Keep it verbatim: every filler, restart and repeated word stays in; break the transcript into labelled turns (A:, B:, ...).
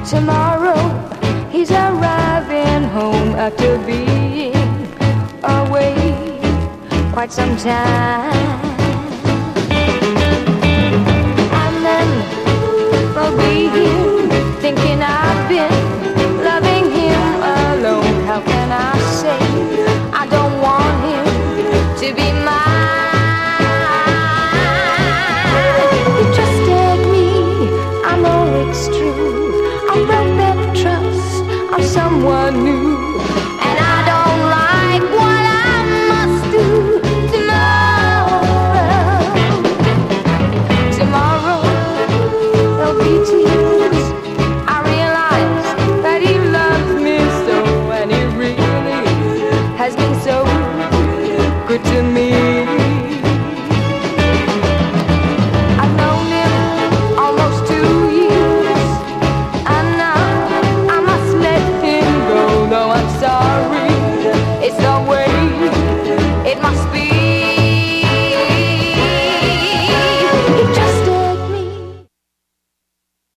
A: tomorrow he's arriving home after being away quite some time. And then I'll be here thinking I've been loving him alone. How can I say I don't want him to be mine? He trusted me, I know it's true. I broke that trust of someone new.